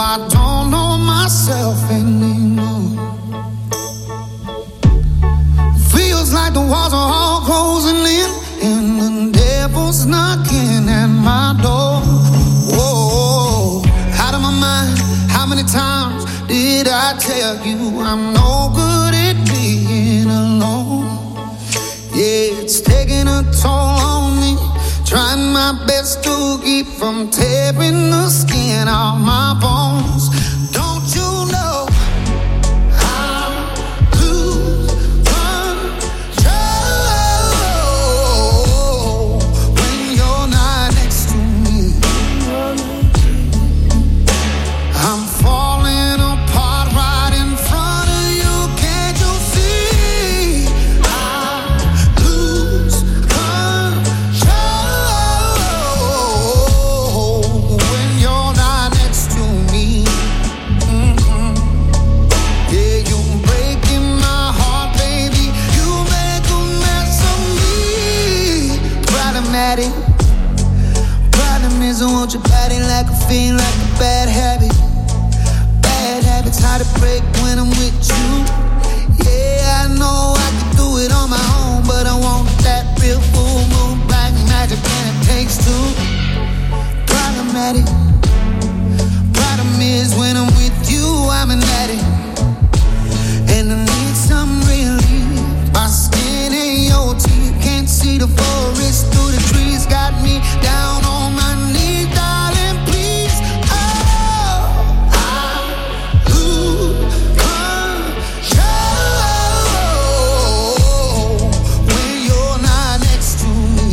I don't know myself anymore. Feels like the walls are all closing in, and the devil's knocking at my door. Whoa, out of my mind. How many times did I tell you I'm no good at being alone? Yeah, it's taking a toll on me. Trying my best to keep from tearing the skin off my bones. Don't you know I lose control when you're not next to me? I'm falling apart right in front of you. Can't you see? I lose control when you're not next to me. Yeah, you're breaking my heart, baby. You make a mess of me. Problematic. Problem is I want your body like a fiend, like a bad habit. Bad habits hard to break when I'm with you. Yeah, I know I can do it on my own, but I want that real full moon black magic, and it takes two. Problematic. Problem is when I'm with you, I'm an addict, and I need some relief. My skin and your teeth can't see the forest through the trees. Got me down on my knees, darling, please. Oh, I lose control when you're not next to me.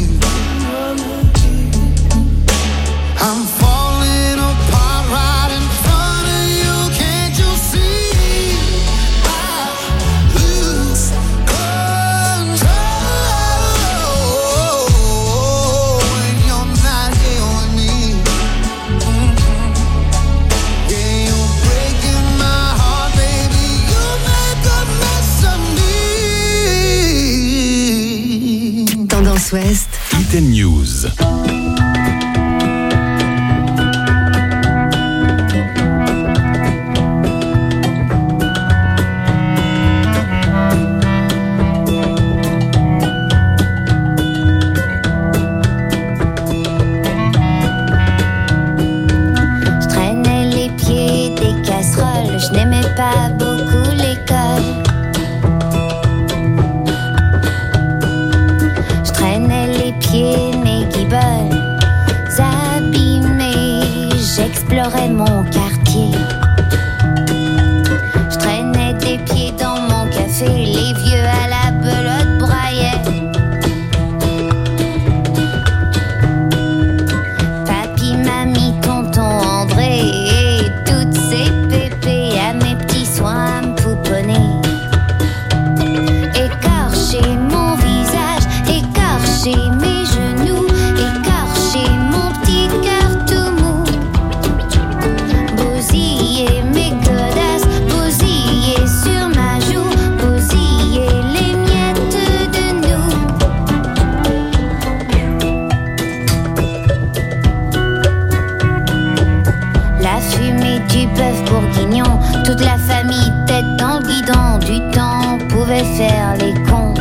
I'm falling apart right in front of you. Can't you see? I lose control when you're not here with me. Yeah, you're breaking my heart, baby. You make a mess of me. Tendance Ouest. Hit and News. Je traînais les pieds des casseroles, je n'aimais pas beaucoup l'école. Je traînais les pieds, mes guiboles abîmés, j'explorais mon quartier. Je traînais des pieds dans mon café, les vieux à la belote braillaient. Papy, mamie, tonton André et toutes ces pépées à mes petits soins me pouponner. Écorcher mon visage, écorcher mes genoux, écorcher mon petit cœur tout mou. Bousiller mes godasses, bousiller sur ma joue, bousiller les miettes de nous. La fumée du bœuf bourguignon, toute la famille tête dans le guidon. Du temps pouvait faire les cons.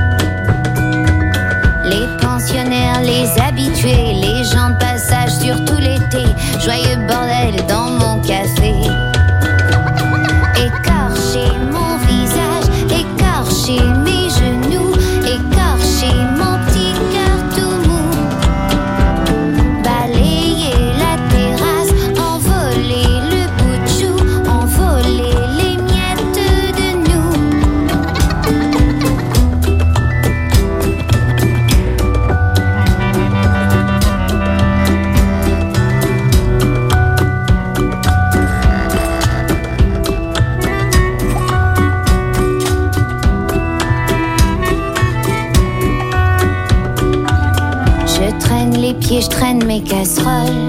Les pensionnaires, les habitués, les gens de passage, surtout l'été. Joyeux bordel dans mon café. Écorcher mon visage, écorcher mes genoux, écorcher mon petit cœur tout mou. Balayer la terrasse, envoler le bout de chou, envoler les miettes de nous. Je traîne les pieds, je traîne mes casseroles.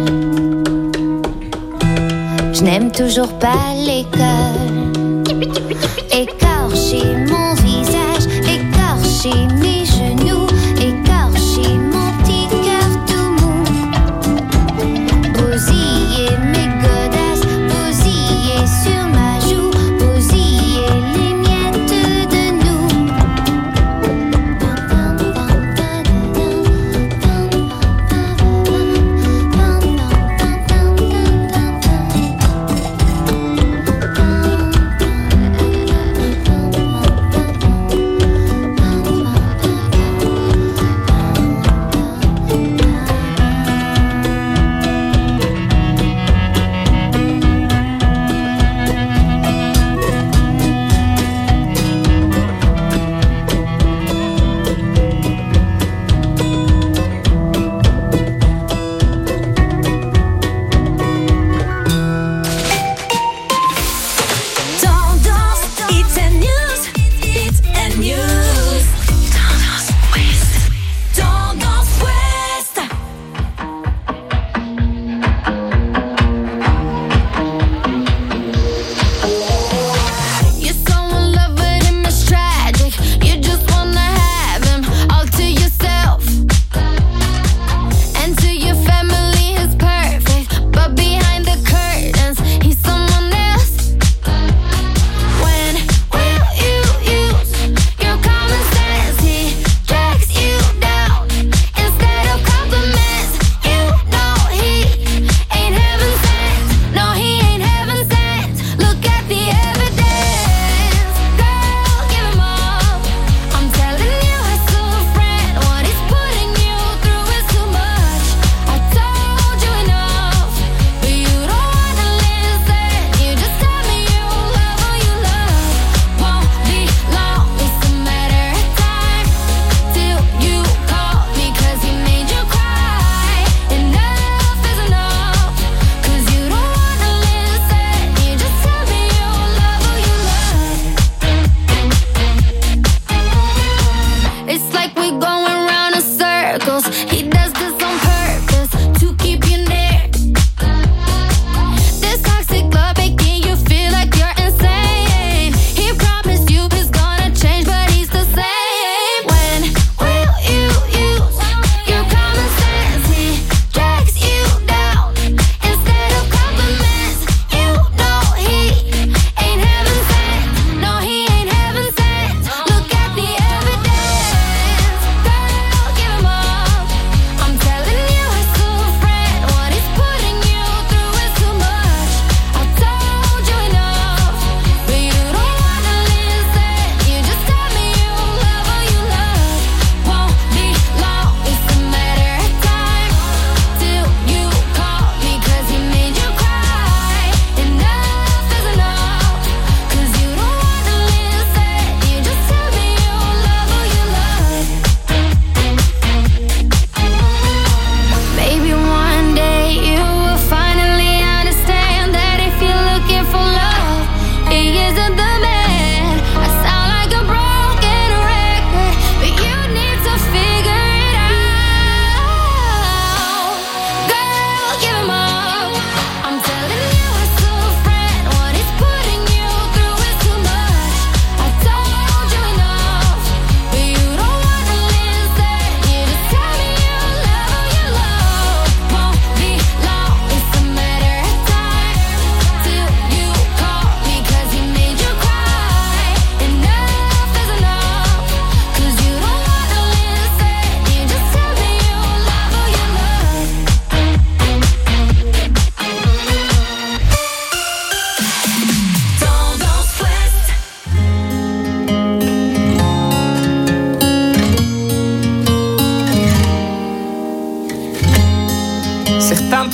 Je n'aime toujours pas l'école. Écorcher mon visage, écorcher mes genoux, écorcher mon petit cœur tout mou. Bousiller mes godasses, bousiller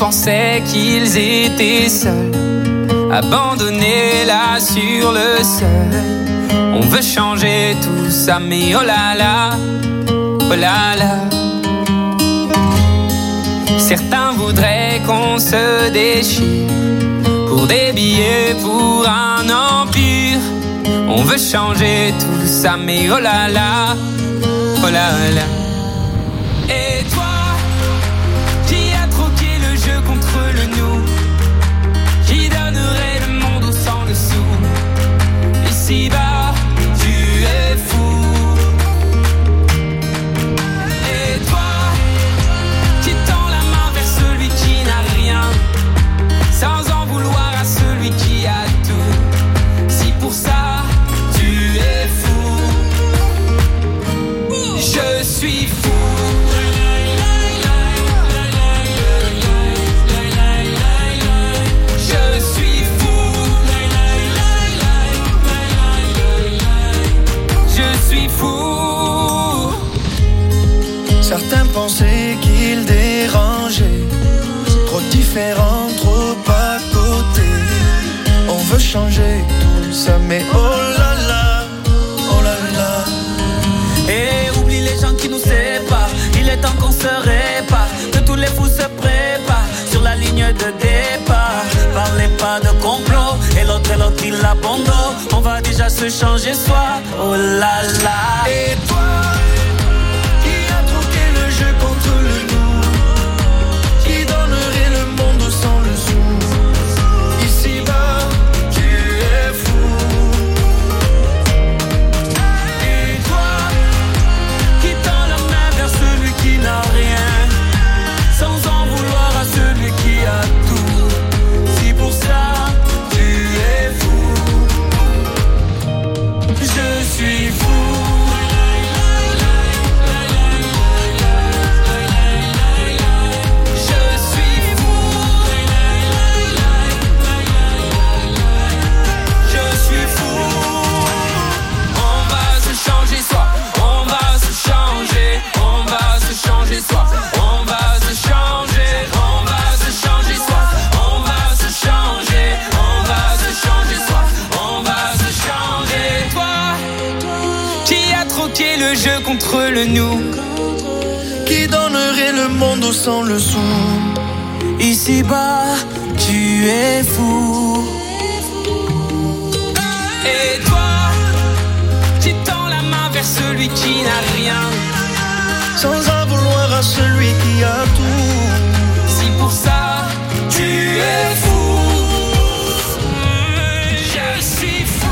pensaient qu'ils étaient seuls, abandonnés là sur le sol. On veut changer tout ça, mais oh là là, oh là là. Certains voudraient qu'on se déchire pour des billets, pour un empire. On veut changer tout ça, mais oh là là, oh là là. Et toi, qui as troqué le jeu contre le nous, qui donnerait le monde au sang dessous. Ici-bas, tu es fou. Et toi, qui tend la main vers celui qui n'a rien, sans en vouloir à celui qui a tout. Si pour ça, tu es fou. Je suis fou. Certains pensaient qu'ils dérangeaient, trop différents, trop à côté. On veut changer tout ça, mais oh là là, oh là là. Et oublie les gens qui nous séparent, il est temps qu'on se répare, que tous les fous se préparent sur la ligne de départ. Parlez pas de complot, et l'autre il abandonne. On va déjà se changer soi, oh là là. Et toi, contre le nous, qui donnerait le monde sans le sou. Ici-bas, tu es fou. Et toi, qui tend la main vers celui qui n'a rien, sans en vouloir à celui qui a tout. Si pour ça, tu es fou. Je suis fou. Le jeu contre le nous, qui donnerait le monde sans le sou. Ici-bas, tu es fou. Et toi, qui tends la main vers celui qui n'a rien, sans en vouloir à celui qui a tout. Si pour ça, tu es fou. Je suis fou.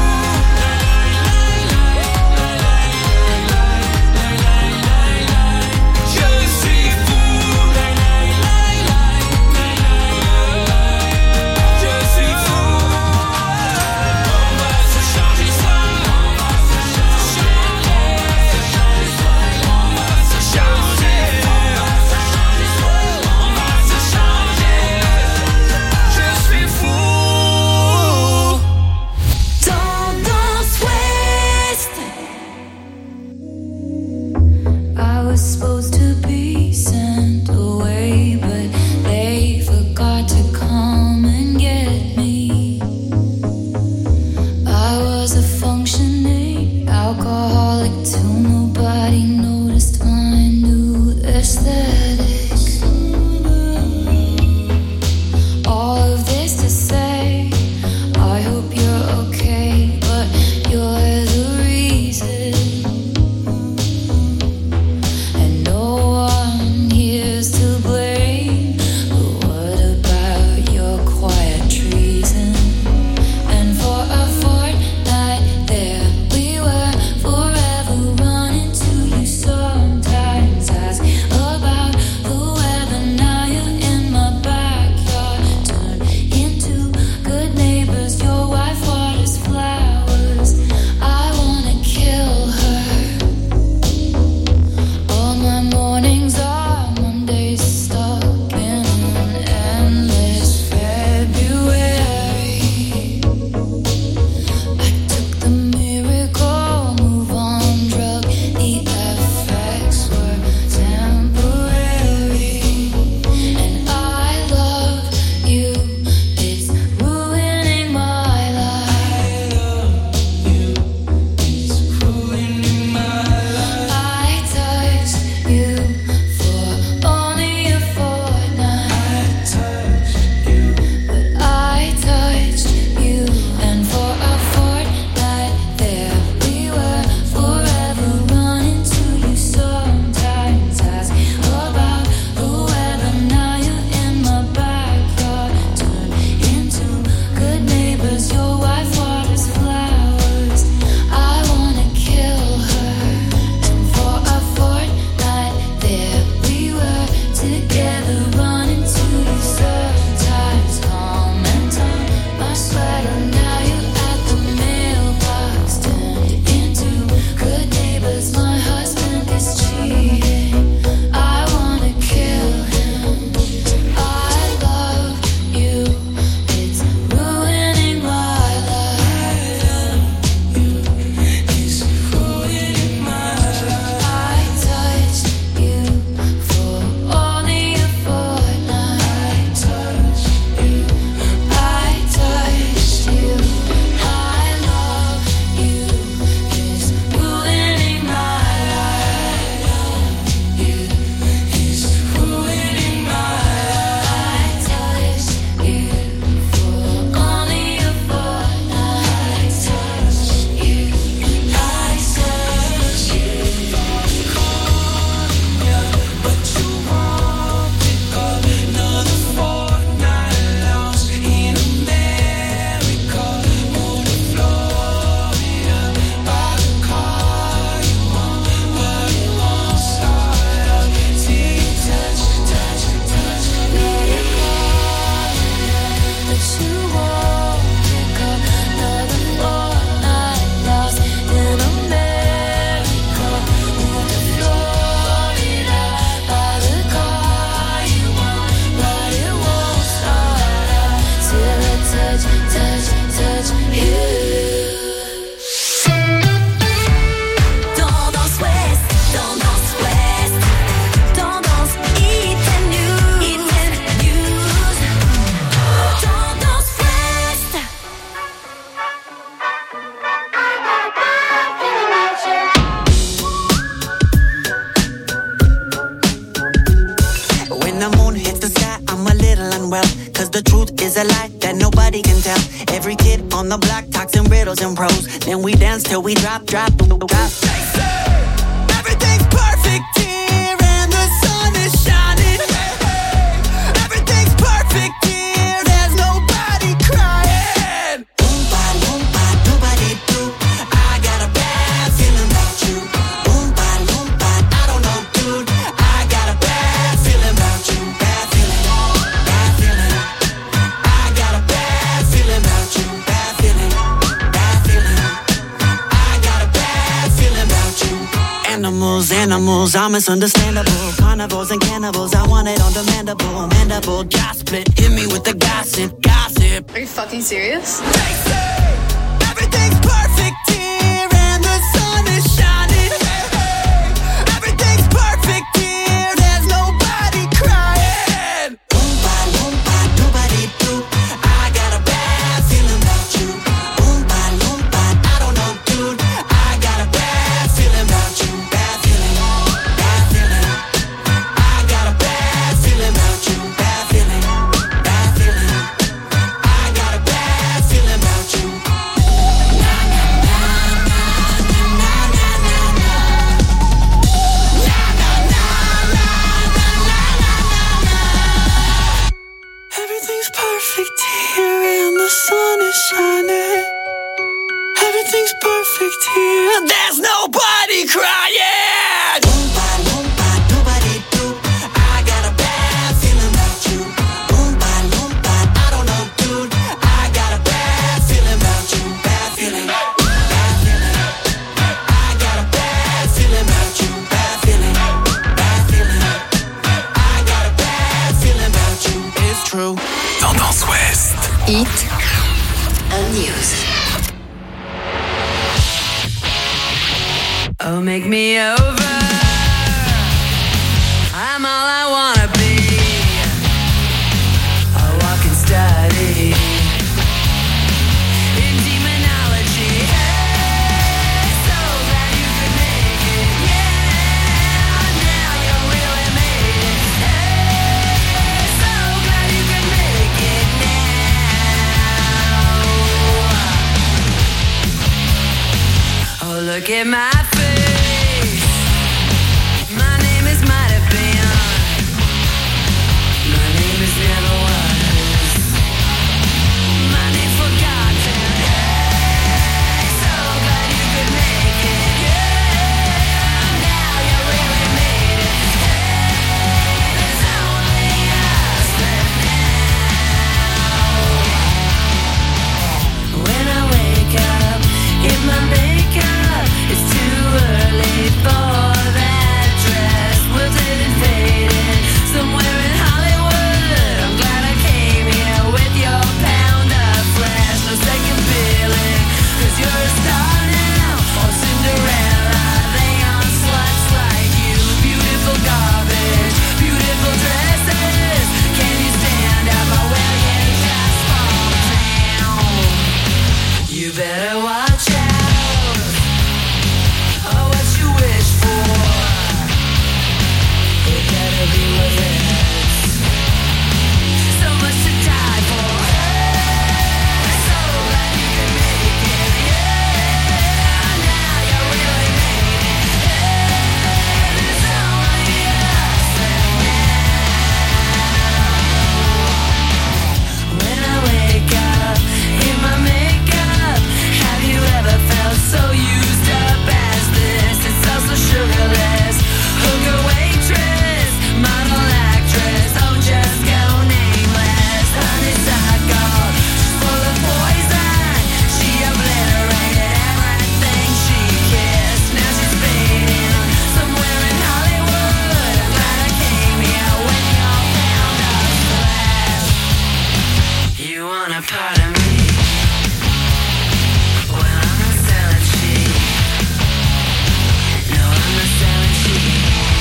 Every kid on the block talks in riddles and prose. Then we dance till we drop. They say everything's perfect here and the sun is shining. Everything's perfect here, there's nobody crying. Oompa loompa doobity doo, I got a bad feeling about you. Oompa loompa, I don't know, dude, I got a bad feeling about you. Bad feeling, bad feeling. I got a bad feeling about you. Bad feeling, bad feeling. I got a bad feeling about you. Animals are misunderstandable. Carnivores and cannibals, I want it on demandable. Mandible, jaw split, hit me with the gossip. Are you fucking serious? They say everything's perfect here and the sun is shining. Everything's perfect here, there's nobody crying. Oompa loompa doobity doo, I got a bad feeling about you. Oompa loompa, I don't know, dude, I got a bad feeling about you. Bad feeling, bad feeling. I got a bad feeling about you. Bad feeling, bad feeling. I got a bad feeling about you. Na na na na na na na na na. Na na na na na na na na. Everything's perfect here and the sun is shining. Everything's perfect here. There's nobody crying. Oompa loompa doobity doo, I got a bad feeling about you. Oompa loompa, I don't know, dude, I got a bad feeling about you. Bad feeling, bad feeling. I got a bad feeling about you. Bad feeling, bad feeling. I got a bad feeling about you. It's true. Tendance Ouest. Hit and news. Oh, make me over. I'm all I wanna be. A walking study in demonology. Hey, so glad you could make it. Yeah, now you really made it. Hey, so glad you could make it now. Oh, look at my face. My name is might have been. My name is never was. My name forgotten. Hey, so glad you could make it. Yeah, now you really made it. Hey, there's only us left now. When I wake up, get my makeup. It's too early for that dress. Wilted and faded, somewhere in Hollywood. I'm glad I came here with your pound of flesh. No second feeling, 'cause you're a star now. Or Cinderella, they aren't sluts like you. Beautiful garbage, beautiful dresses. Can you stand up or will you just fall down? You better watch out. Oh, what you wish for, it better be worth it. So much to die for. Hey, so glad you could make it. Yeah, now you really made it. Hey, there's only us left now. When I wake up, in my makeup, have you ever felt so used up as this? It's also sugarless. Hooker, waitress, model, actress, oh just go nameless. Honeysuckle, she's full of poison. She obliterated everything she kissed. Now she's fading somewhere in Hollywood. I'm glad I came here with your pound of flesh. You want a part of me? Well, I'm not selling cheap. No, I'm not selling cheap.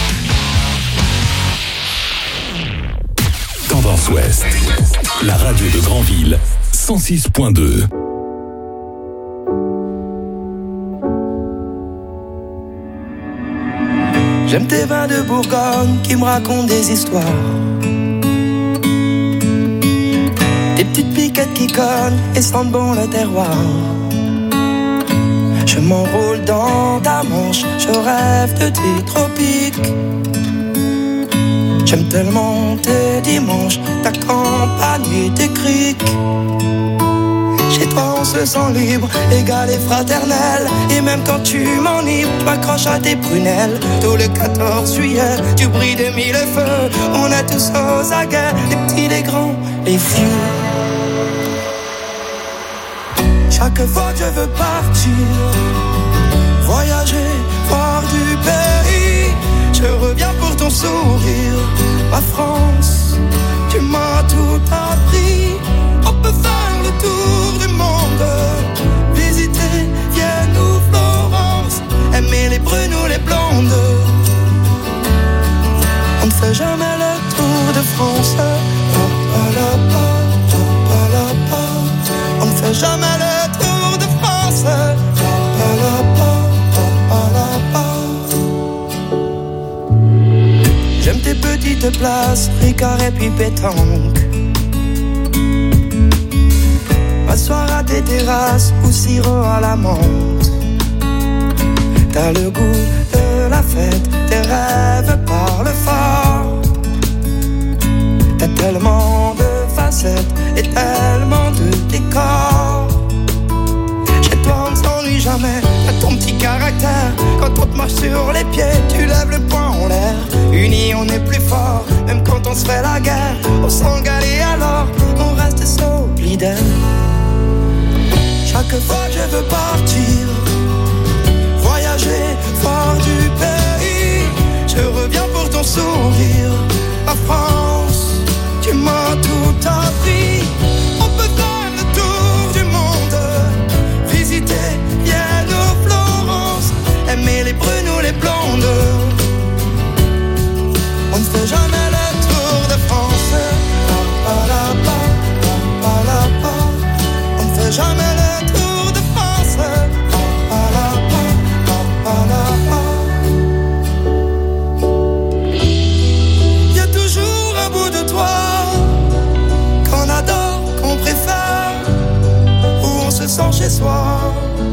Tendance Ouest. La radio de Granville. 106.2. J'aime tes vins de Bourgogne qui me racontent des histoires. Des petites piquettes qui cognent et sentent bon le terroir. Je m'enroule dans ta manche, je rêve de tes tropiques. J'aime tellement tes dimanches, ta campagne et tes criques. Chez toi on se sent libre, égal et fraternel. Et même quand tu m'enivres, je m'accroche à tes prunelles. Tout le 14 juillet, tu brilles de mille feux. On est tous aux aguets, les petits, les grands, les vieux. Chaque fois que je veux partir, voyager, voir du pays, je reviens pour ton sourire. Ma France, tu m'as tout appris. On peut faire le tour du monde, visiter Vienne ou Florence, aimer les brunes ou les blondes. On ne fait jamais le tour de France. On ne fait jamais le tour de France. J'aime tes petites places, Ricard et puis pétanque. M'asseoir à tes terrasses ou sirop à la menthe. T'as le goût de la fête, tes rêves parlent fort. T'as tellement de facettes et tellement de décors. Chez toi on ne s'ennuie jamais, t'as ton petit caractère. Quand on te marche sur les pieds, tu lèves le poing en l'air. Unis on est plus fort, même quand on se fait la guerre. On s'engale et alors on reste solidaire. Chaque fois que je veux partir, voyager, voir du pays, je reviens pour ton sourire. Ma France, tu m'as tout appris. On peut faire le tour du monde, visiter Vienne ou Florence, aimer les brunes ou les blondes. On ne fait jamais le tour de France. On ne fait jamais le tour de France. Il y a toujours un bout de toi qu'on adore, qu'on préfère, où on se sent chez soi.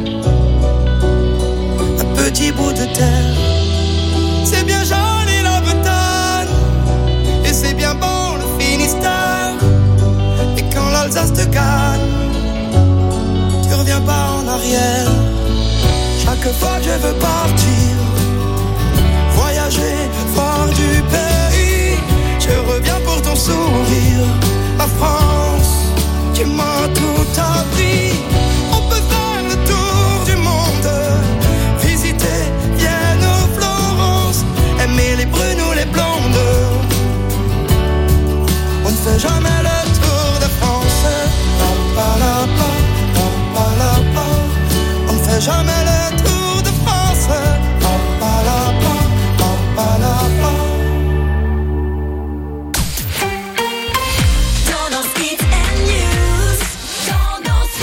Un petit bout de terre, c'est bien joli la Bretagne, et c'est bien bon le Finistère. Et quand l'Alsace te gagne, tu reviens pas en arrière. Chaque fois que je veux partir, voyager, voir du pays, je reviens pour ton sourire. Ma France, tu m'as tout appris. On peut faire le tour du monde, visiter Vienne ou Florence, aimer les brunes ou les blondes. On ne fait jamais le tour de France. On ne fait jamais le tour de France. Tendance Hits and News. Tendance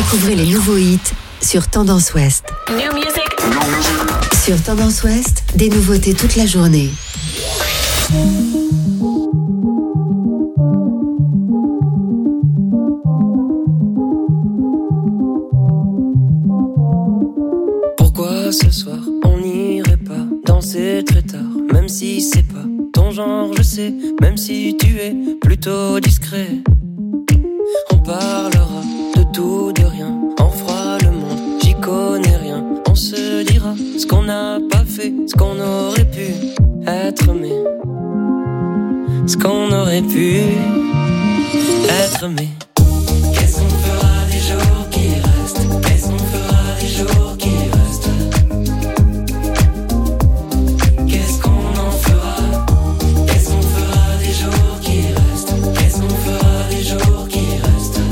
Découvrez les nouveaux hits sur Tendance Ouest. New music. Sur Tendance Ouest, des nouveautés toute la journée. Pourquoi ce soir on n'irait pas danser très tard, même si c'est pas ton genre, je sais, même si tu es plutôt discret. On parlera de tout, de rien, on fera le monde, j'y connais rien. On se dira ce qu'on n'a pas fait, ce qu'on aurait pu être, mais ce qu'on aurait pu être, mais qu'est-ce qu'on fera des jours qui restent? Qu'est-ce qu'on fera des jours qui restent? Qu'est-ce qu'on en fera? Qu'est-ce qu'on fera des jours qui restent? Qu'est-ce qu'on fera des jours qui restent?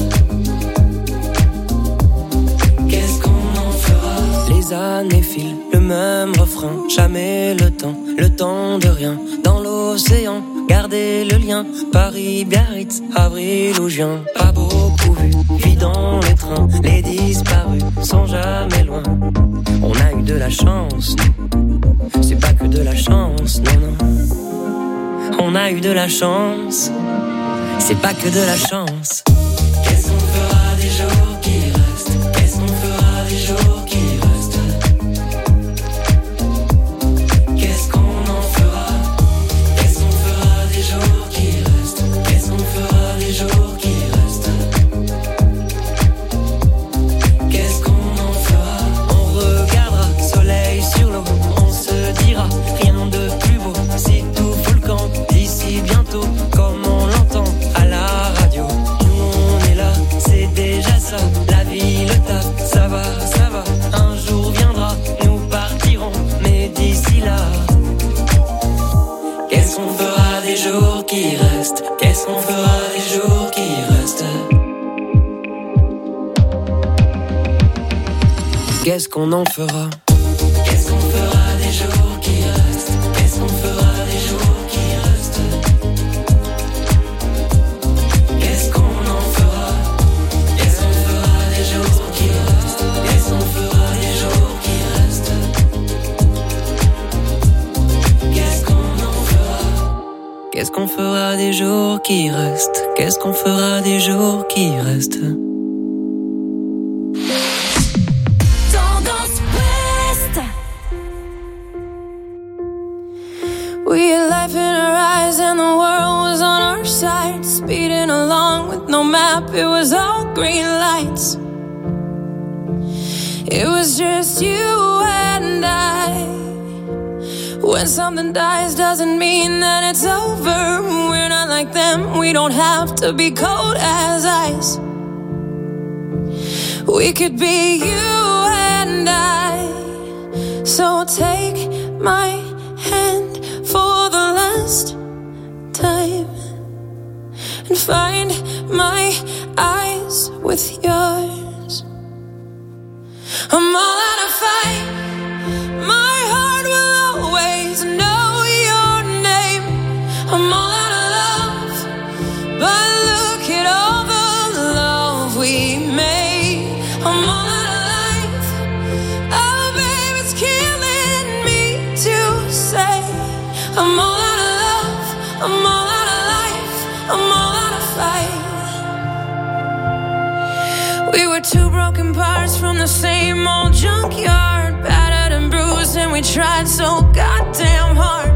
Qu'est-ce qu'on en fera? Les années filent, le même refrain, jamais le temps de rien. Dans l'océan, gardez le lien, Paris, Biarritz, avril ou juin. Pas beaucoup vu, vie dans les trains, les disparus sont jamais loin. On a eu de la chance, c'est pas que de la chance, non, non. On a eu de la chance, c'est pas que de la chance. Qu'est-ce qu'on fera des jours qui restent? Qu'est-ce qu'on fera des jours qui restent? Qu'est-ce qu'on en fera? Qu'est-ce qu'on fera des jours qui restent? Qu'est-ce qu'on fera des jours qui restent? Qu'est-ce qu'on en fera? On regardera soleil sur l'eau, on se dira rien de plus beau. Si tout fout le camp d'ici bientôt, comme on l'entend à la radio. Nous on est là, c'est déjà ça. La vie, le taf, ça va, ça va. Un jour viendra, nous partirons, mais d'ici là, qu'est-ce qu'on fera des jours qui restent? Qu'est-ce qu'on fera des jours qui restent? Qu'est-ce qu'on en fera? Qu'est-ce qu'on fera des jours qui restent? Qu'est-ce qu'on fera des jours qui restent? Qu'est-ce qu'on en fera? Qu'est-ce qu'on fera des jours qui restent? Qu'est-ce qu'on fera des jours qui restent? Qu'est-ce qu'on en fera? Qu'est-ce qu'on fera des jours qui restent? Qu'est-ce qu'on fera des jours qui restent? Tendance Ouest. We had life in our eyes and the world was on our side. Speeding along with no map, it was all green lights. It was just you and I. When something dies doesn't mean that it's over. We're not like them, we don't have to be cold as ice. We could be you and I. So take my hand for the last time and find my eyes with yours. I'm all out of fight. My heart will always know your name. I'm all out of love, but look at all the love we made. I'm all out of life. Oh, babe, it's killing me to say. I'm all out of love. I'm all out of life. I'm all out of fight. We were two broken parts from the same old junkyard, battered and bruised, and we tried so goddamn hard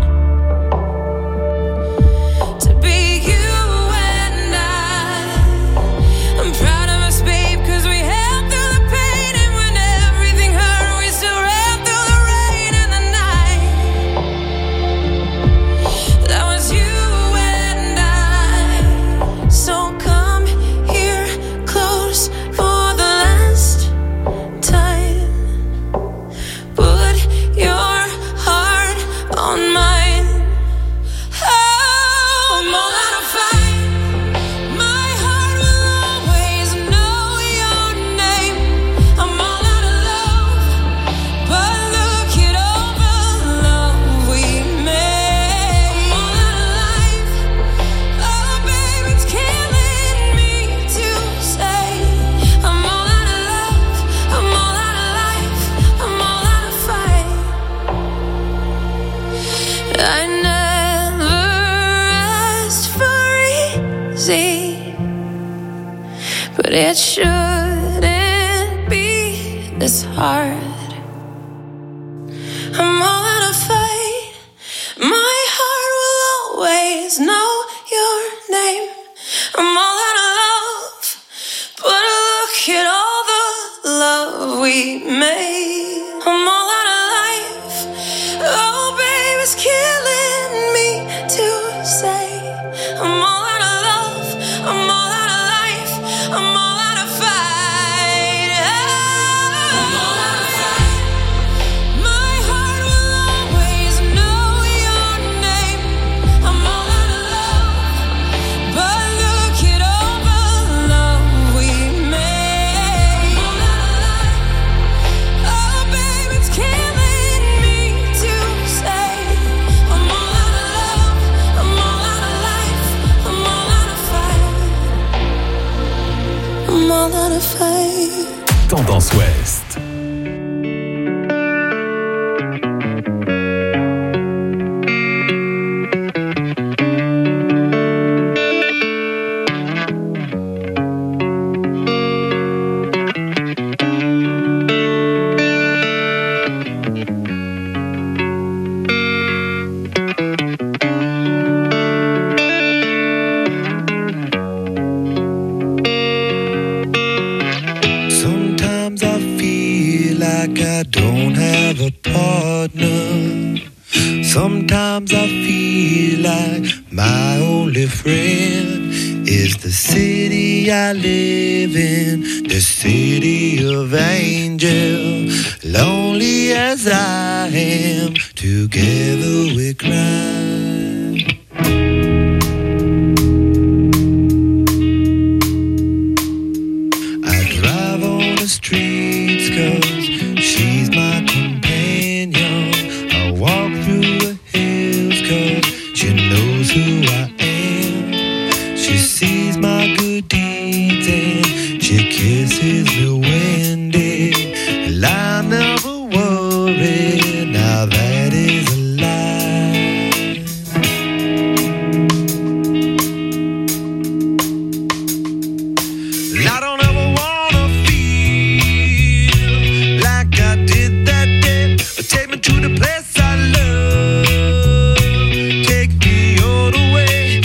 to be you and I. I'm proud of us, babe, 'cause we held through the pain, and when everything hurt, we still ran through the rain and the night. That was you and I. So come here close for the last time. Put your heart on my but it shouldn't be this hard. I'm all out of fight. My heart will always know your name. I'm all out of love, but look at all the love we made. I'm all out of life. Oh, babe, it's killing me to say. I'm all out of love. I'm all out of life. I'm all out of fight. I'm all out of fight. My heart will always know your name. I'm all out of love, but look at all the love we made. I'm all out of life. Oh, babe, it's killing me to say. I'm all out of love. I'm all out of life. I'm all out of fight. I'm all out of fight. Tendance Ouest. Sometimes I feel like I don't have a partner. Sometimes I feel like my only friend is the city I live in, the city of angels. Lonely as I am, together we cry. Streets, 'cause she's my companion. I walk through the hills 'cause she knows who I am. She sees my good deeds and she kisses me when day. And I never worry, now that is a lie. I don't ever wanna like I did that day. Take me to the place I love. Take me all the way.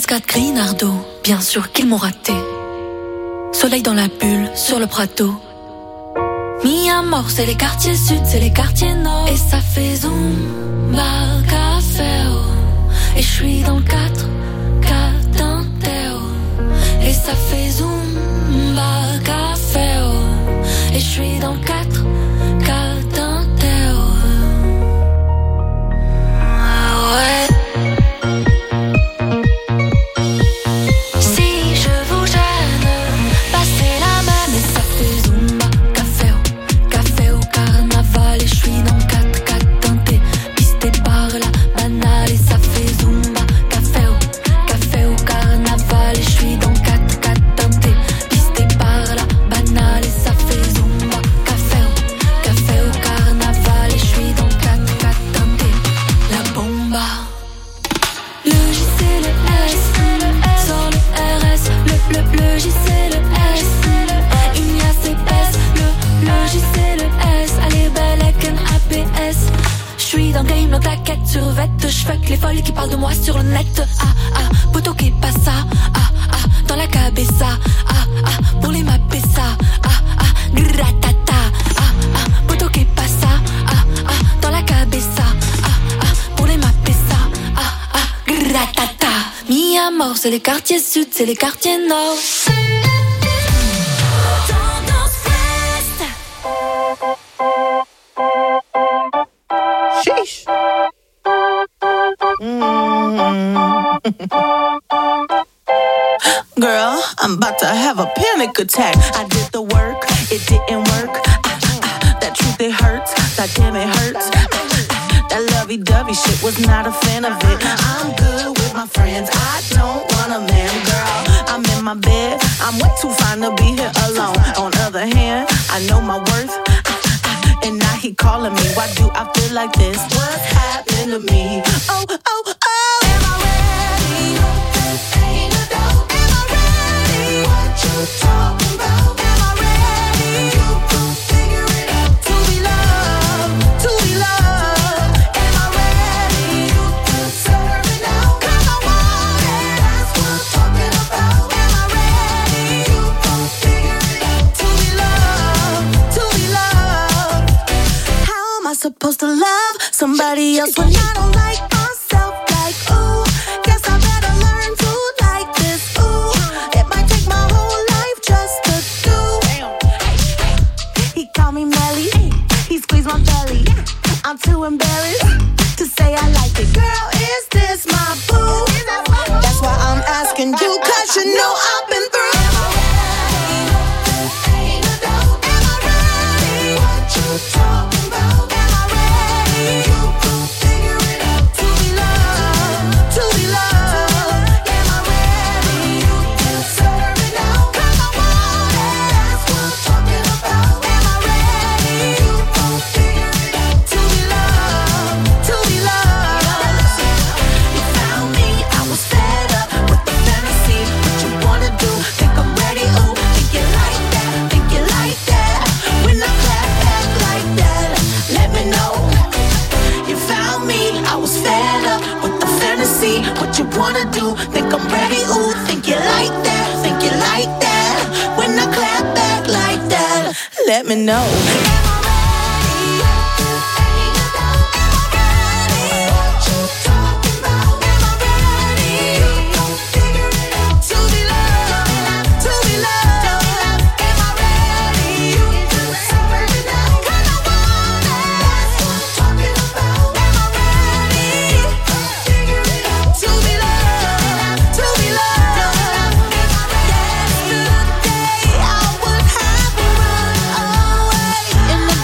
cascade Grinardo, bien sûr qu'ils m'ont raté. Soleil dans la bulle, sur le Prato. Mi amor, c'est les quartiers sud, c'est les quartiers nord. Et ça fait Zumba Café, oh. Et je suis dans le 4 Tinteo. Et ça fait Zumba Café, oh. Et je suis dans le 4 Tinteo. Ah ouais. J'fuck les folles qui parlent de moi sur le net. Ah ah, poto que pasa. Ah ah, dans la cabeza. Ah ah, pour les mapper ça. Ah ah, gratata. Ah ah, poto que pasa. Ah ah, dans la cabeza. Ah ah, pour les mapper ça. Ah ah, gratata. Mi amor, c'est les quartiers sud, c'est les quartiers nord. Sheesh. Girl, I'm about to have a panic attack. I did the work, it didn't work. That truth, it hurts. That damn, it hurts. That lovey-dovey shit, was not a fan of it. I'm good with my friends, I don't want a man, girl. I'm in my bed, I'm way too fine to be here alone. On the other hand, I know my worth. And now he calling me, why do I feel like this? What's happening to me? Oh, oh, oh. Am I ready? Ain't a doubt. Am I ready? What you talking about? Am I ready? You gon' figure it out. To be loved, to be loved. Am I ready? You deserve it now. 'Cause I want it. That's what I'm talking about. Am I ready? You gon' figure it out. To be loved, to be loved. How am I supposed to love somebody else when I don't like myself? Like, ooh, guess I better learn to like this. Ooh, it might take my whole life just to do. He called me Melly, he squeezed my belly. I'm too embarrassed to say I like it. Girl, is this my boo? That's why I'm asking you, 'cause you know I've been through. Am I ready? Ain't a doubt. Am I ready? What you talking about? Am I ready? You gon' figure it out. To be loved, to be loved. Am I ready? You deserve it now. 'Cause I want it. That's what I'm talking about. Am I ready? You gon' figure it out. To be loved, to be loved. You found me, I was fed up with the fantasy. What you wanna do? Think I'm ready? Ooh, think you like that? Think you like that? When I clap back like that, let me know. You found me, I was fed up with the fantasy. What you wanna do? Think I'm ready? Ooh, think you like that? Think you like that? When I clap back like that, let me know. In the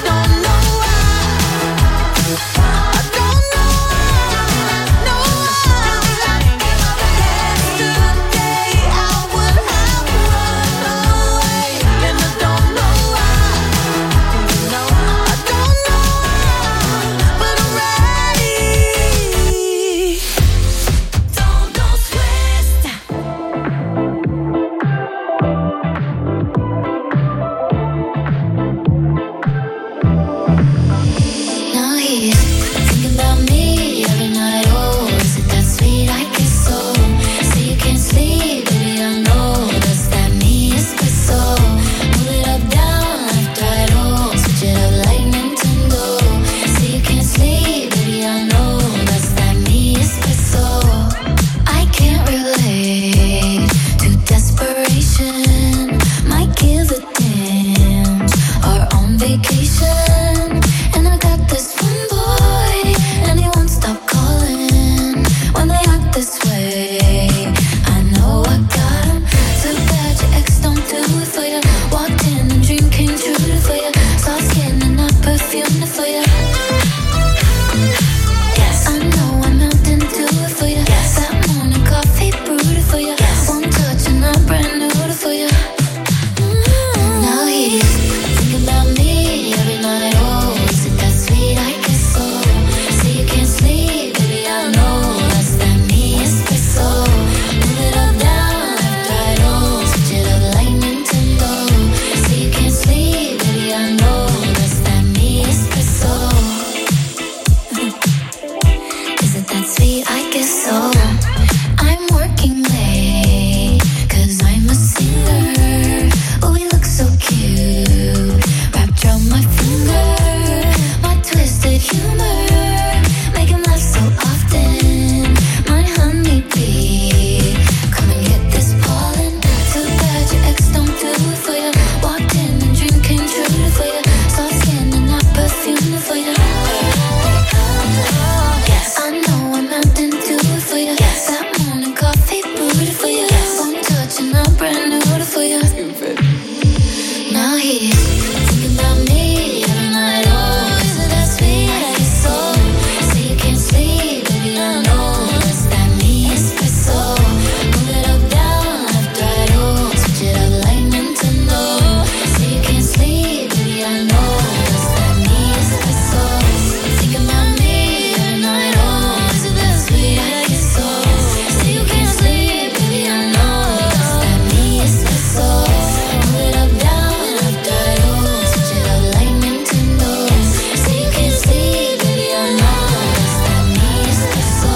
rooted for you. One touch and I'm brand new for you. Now he's thinking about me every night. Oh, is it that sweet? I get so. Say you can't sleep, baby, I know. It's that me espresso. Move it up, down, left, right, oh. Switch it up like Nintendo. Say you can't sleep, baby, I know. It's that me espresso. Thinking about me every night. Oh, is it that sweet? I get so. Say you can't sleep, baby, I know. It's that me espresso. Move it up, down, left, right, oh. Switch it up like Nintendo. Say you can't sleep, baby, I know. It's that me espresso.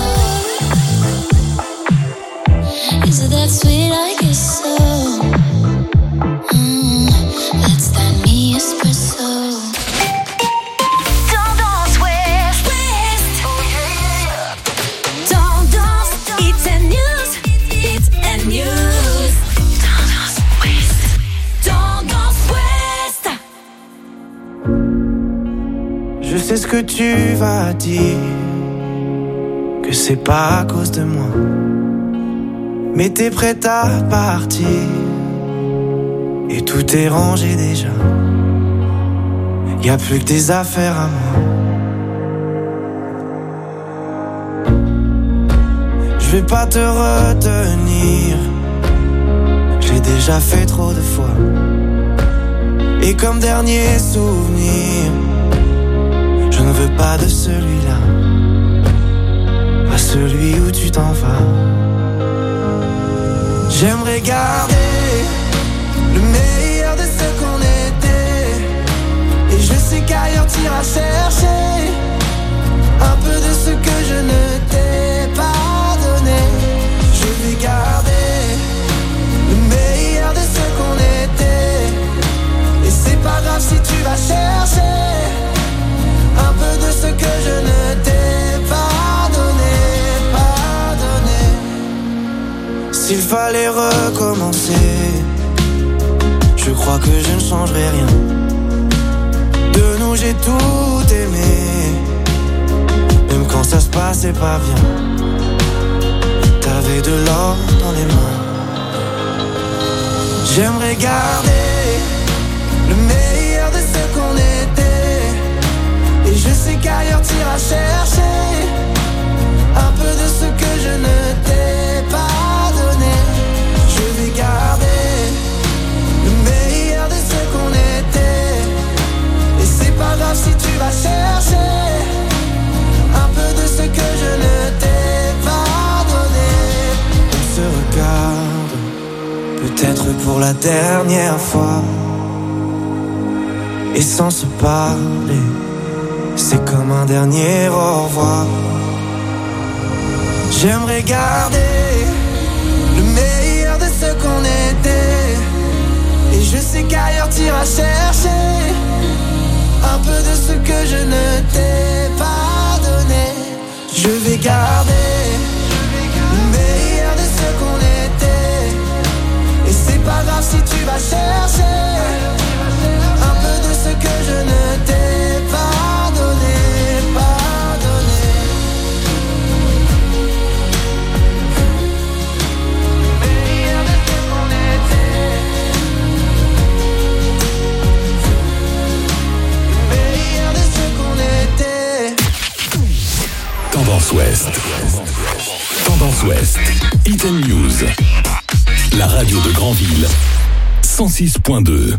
Is it that sweet? I guess so. That's that me espresso. Tendance Ouest. Tendance, it's a news. It's a news. Tendance Ouest. Tendance Ouest. Je sais ce que tu vas dire, que c'est pas à cause de moi. Mais t'es prête à partir, et tout est rangé déjà. Y'a plus que des affaires à moi. Je vais pas te retenir, j'ai déjà fait trop de fois. Et comme dernier souvenir, je ne veux pas de celui-là, pas celui où tu t'en vas. J'aimerais garder le meilleur de ce qu'on était, et je sais qu'ailleurs t'iras chercher un peu de ce que je ne t'ai pas donné. Je vais garder le meilleur de ce qu'on était, et c'est pas grave si tu vas chercher un peu de ce que je ne t'ai pas donné, pas donné. S'il fallait recommencer, je crois que je ne changerai rien. De nous j'ai tout aimé, même quand ça se passait pas bien. T'avais de l'or dans les mains. J'aimerais garder le meilleur de ce qu'on était, et je sais qu'ailleurs t'iras chercher un peu de ce que je ne t'ai pas donné. Je vais garder le meilleur de ce qu'on était, et c'est pas grave si tu vas chercher un peu de ce que je ne t'ai pas donné. On se regarde, peut-être pour la dernière fois, et sans se parler, c'est comme un dernier au revoir. J'aimerais garder le meilleur de ce qu'on était, et je sais qu'ailleurs t'iras chercher un peu de ce que je ne t'ai pas donné. Je vais garder le meilleur de ce qu'on était, et c'est pas grave si tu vas chercher un peu de ce que je ne t'ai pas donné, pas donné. Le meilleur de ce qu'on était, le meilleur de ce qu'on était. Tendance Ouest. Tendance Ouest. Hit and News. La radio de Granville. 106.2.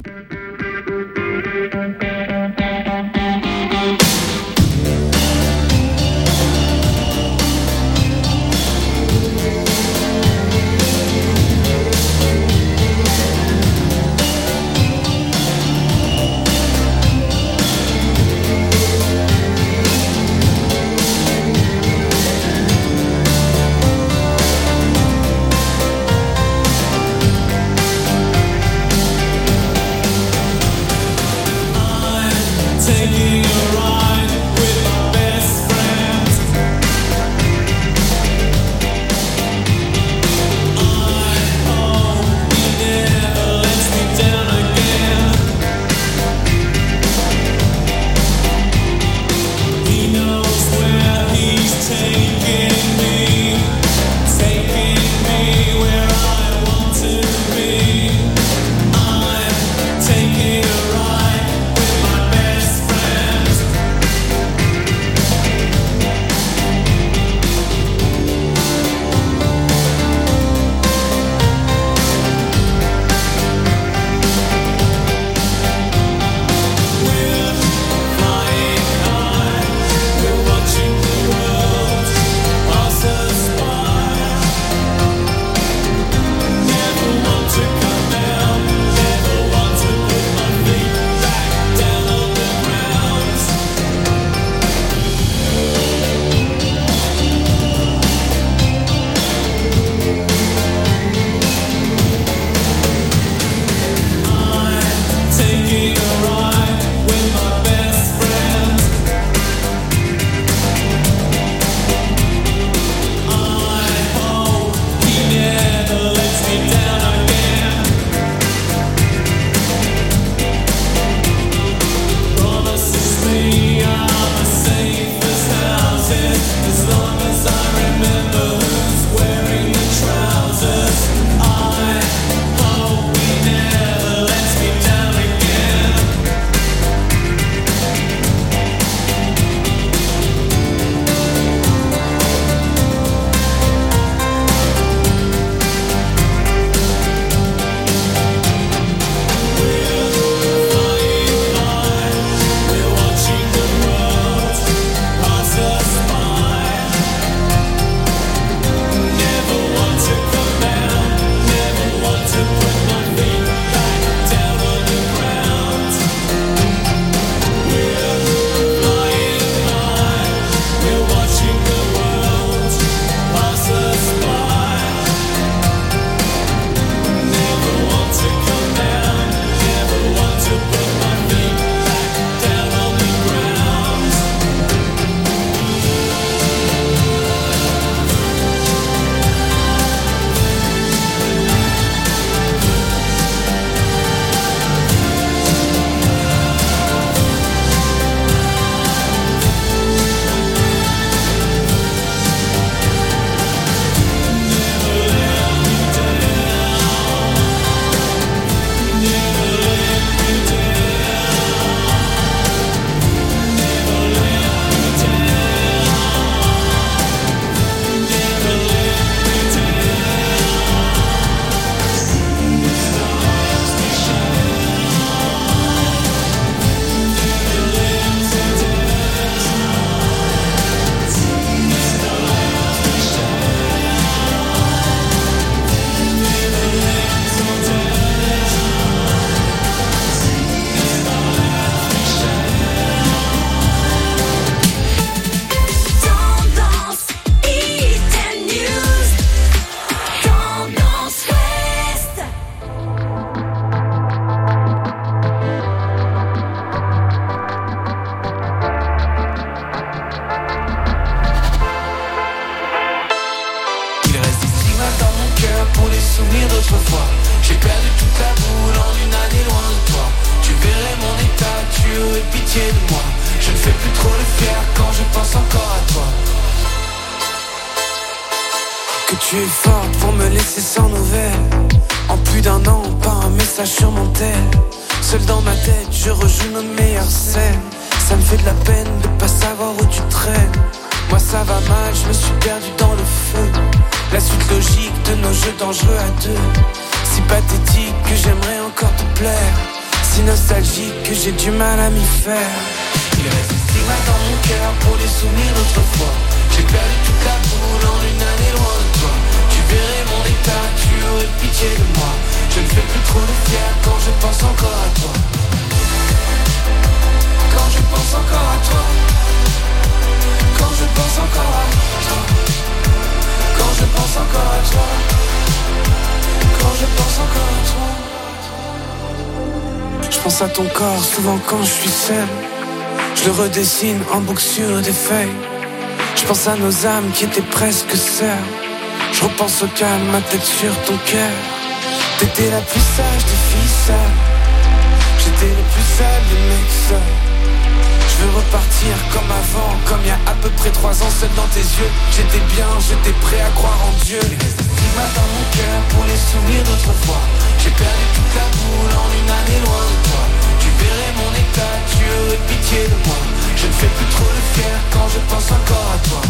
Tu es forte pour me laisser sans nouvelles. En plus d'un an, pas un message sur mon tel. Seul dans ma tête, je rejoue nos meilleures scènes. Ça me fait de la peine de pas savoir où tu traînes. Moi ça va mal, je me suis perdu dans le feu. La suite logique de nos jeux dangereux à deux. Si pathétique que j'aimerais encore te plaire. Si nostalgique que j'ai du mal à m'y faire. Il reste des stigmates dans mon cœur pour les souvenirs d'autrefois. J'ai perdu toute la boule en une année loin de toi. Tu verrais mon état, tu aurais pitié de moi. Je ne fais plus trop de fier quand je pense encore à toi. Quand je pense encore à toi. Quand je pense encore à toi. Quand je pense encore à toi. Quand je pense encore à toi. Je pense à ton corps souvent quand je suis seul. Je le redessine en boucle sur des feuilles. Je pense à nos âmes qui étaient presque sœurs. Je repense au calme, ma tête sur ton cœur. T'étais la plus sage des filles sales. J'étais le plus sale des mecs seuls. Je veux repartir comme avant, comme il y a à peu près 3 ans, seul dans tes yeux. J'étais bien, j'étais prêt à croire en Dieu. Il reste des stigmates dans mon cœur pour les souvenirs d'autrefois. J'ai perdu toute la boule en une année loin de toi. Tu verrais mon état, tu aurais pitié de moi. Je ne fais plus trop le fier quand je pense encore à toi.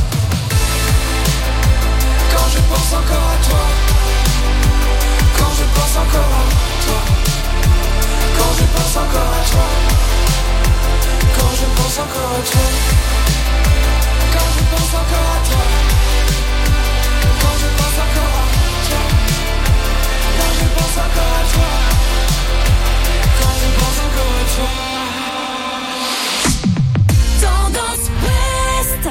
Quand je pense encore à toi. Quand je pense encore à toi. Quand je pense encore à toi. Quand je pense encore à toi. Quand je pense encore à toi. Quand je pense encore à toi. Quand je pense encore à toi. Quand je pense encore à toi. Tendance Ouest.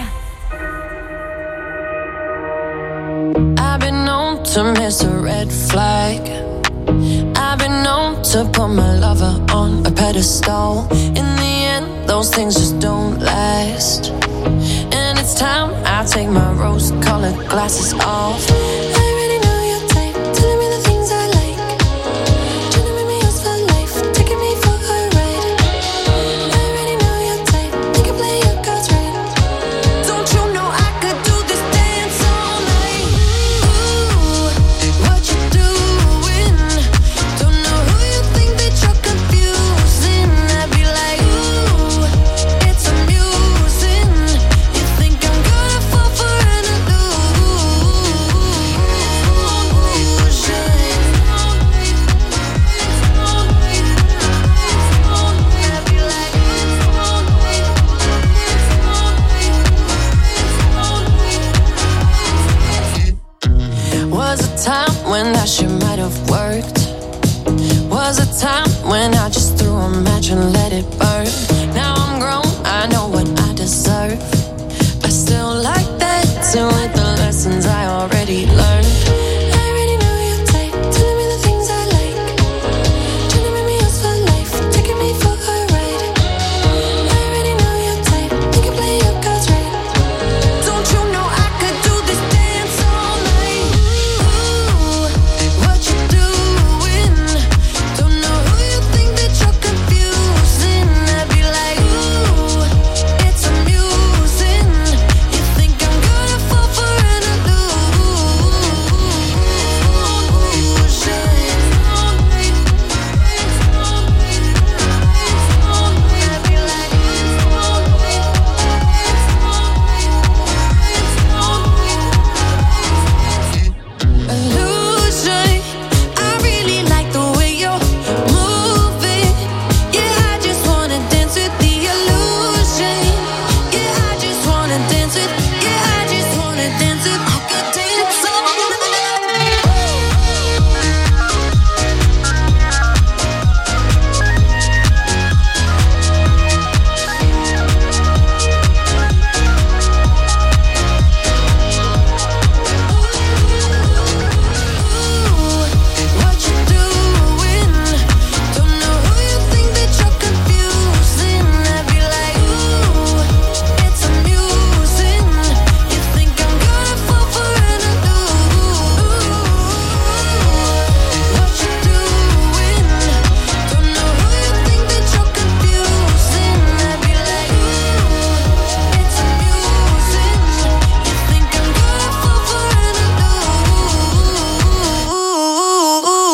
I've been known to miss a red flag. I've been known to put my lover on a pedestal. In the end, those things just don't last. And it's time I take my rose-colored glasses off. I already know your type, telling me the things I like. Trying to make me yours for life, taking me for a ride. I already know your type, you can play your cards right. Don't you know I could do this dance all night? Ooh, what you doing? Don't know who you think that you're confusing. I'd be like, ooh, it's amusing. You think I'm gonna fall for an illusion? I'd be like, was a time when that shit might have worked. Was a time when I just threw a match and let it burn. Now I'm grown